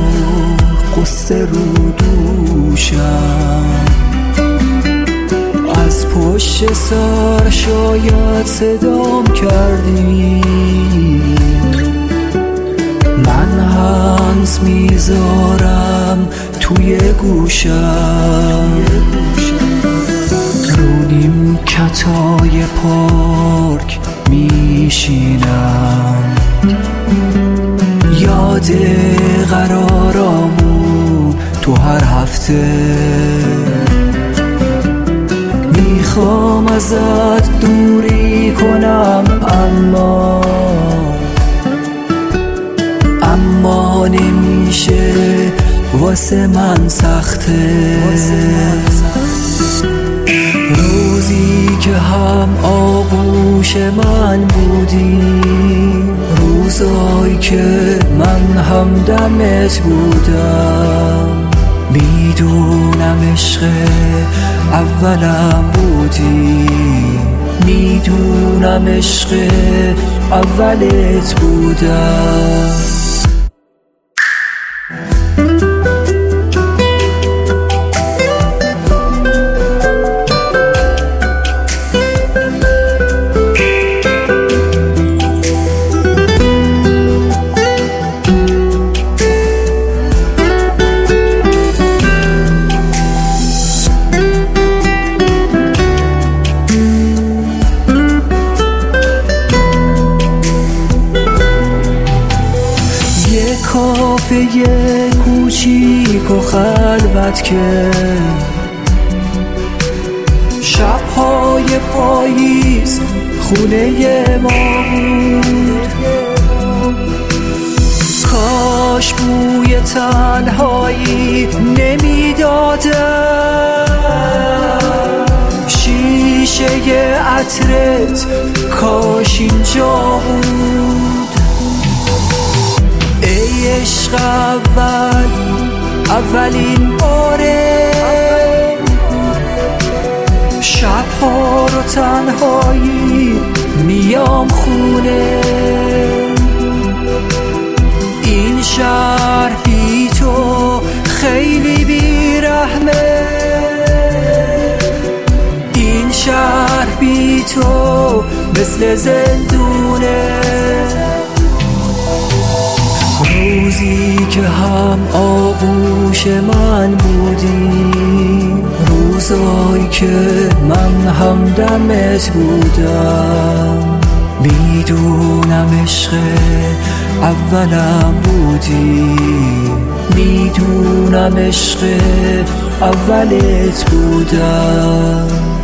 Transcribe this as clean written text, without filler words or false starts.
قصه رو دوشم، از پشت سر شاید صدام کردی، من هنوز میذارم توی گوشم، رو نیمکتای پارک میشینم، یاد قرارامون تو هر هفته، میخوام ازت دوری کنم اما نمیشه، واسه من سخته. روزی که هم آغوش من بودی، روزایی که من هم دمت بودم، میدونم عشق اولم بودی، میدونم عشق اولت بودم. کافه کوچیک و خلوت که شبهای پاییز خونه ما بود، کاش بوی تنهایی نمیدادم، شیشه عطرت کاش اینجا بود. ای عشق اولین باره، شبها رو تنهایی میام خونه، این شهر بی تو خیلی بیرحمه، این شهر بی تو مثل زندونه. روزی که هم آغوش من بودی، روزایی که من هم دمت بودم، میدونم عشق اولم بودی، میدونم عشق اولت بودم.